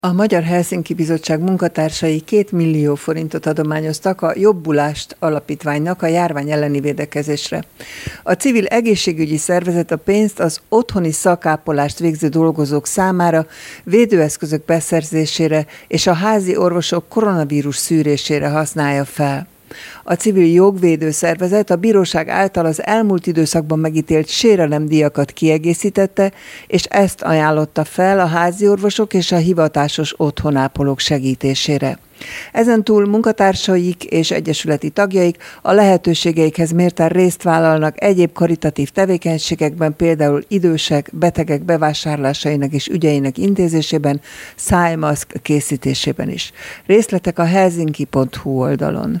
A Magyar Helsinki Bizottság munkatársai 2 millió forintot adományoztak a Jobbulást alapítványnak a járvány elleni védekezésre. A civil egészségügyi szervezet a pénzt az otthoni szakápolást végző dolgozók számára, védőeszközök beszerzésére és a házi orvosok koronavírus szűrésére használja fel. A civil jogvédő szervezet a bíróság által az elmúlt időszakban megítélt sérelemdíjakat kiegészítette, és ezt ajánlotta fel a háziorvosok és a hivatásos otthonápolók segítésére. Ezen túl munkatársaik és egyesületi tagjaik a lehetőségeikhez mérten részt vállalnak egyéb karitatív tevékenységekben, például idősek, betegek bevásárlásainak és ügyeinek intézésében, szájmaszk készítésében is. Részletek a helsinki.hu oldalon.